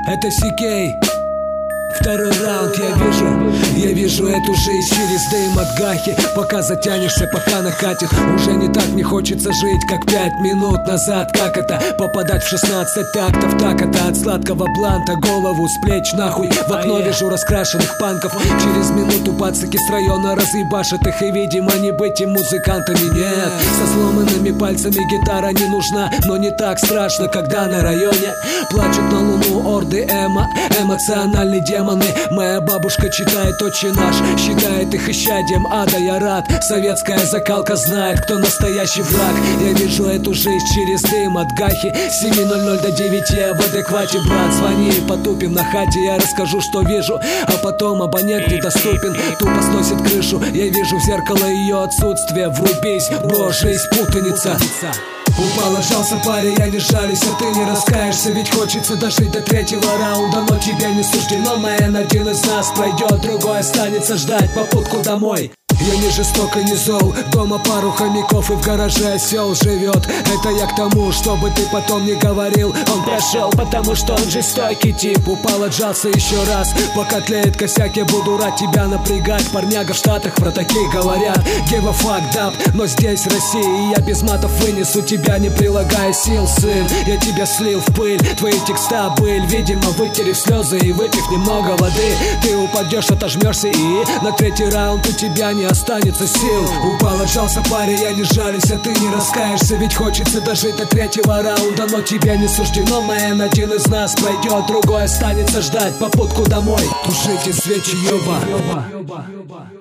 Это Сикей. Второй раунд, я вижу эту жизнь через дым от гахи. Пока затянешься, пока накатит. Уже не так не хочется жить, как 5 минут назад. Как это? Попадать в 16 тактов. Так это от сладкого бланта. Голову с плеч нахуй. В окно вижу раскрашенных панков. Через минуту пацаки с района разъебашат их. И видимо не быть им музыкантами, нет. Со сломанными пальцами гитара не нужна. Но не так страшно, когда на районе плачут на луну орды эмо. Эмоциональный демон. Моя бабушка читает «Отче наш», считает их исчадием ада. Я рад, советская закалка знает, кто настоящий враг. Я вижу эту жизнь через дым от гахи. 7:00 до 9 я в адеквате, брат. Звони, потупим на хате, я расскажу, что вижу. А потом абонент недоступен, тупо сносит крышу. Я вижу в зеркало ее отсутствие. Врубись, бро, жизнь путаница. Упал, отжался парень, я не жалюсь, а ты не раскаешься. Ведь хочется дожить до 3-го раунда, но тебе не суждено. Мэн, один из нас пройдет, другой останется ждать попутку домой. Я не жесток и не зол, дома пару хомяков и в гараже осел живет. Это я к тому, чтобы ты потом не говорил. Он прошел, потому что он жестокий тип. Упал, отжался еще раз, пока тлеет косяк. Я буду рад тебя напрягать. Парняга в Штатах про таких говорят give a fuck up, но здесь Россия, и я без матов вынесу тебя, не прилагая сил, сын. Я тебя слил в пыль, твои текста были, видимо, вытерев слезы и выпив немного воды. Ты упадешь, отожмешься, и на 3-й раунд у тебя не останется сил. Упал, отжался парень, я не жалюсь, а ты не раскаешься. Ведь хочется дожить до 3-го раунда, но тебе не суждено. Мэн, один из нас пройдет, другой останется ждать попутку домой. Тушите свечи, ёба.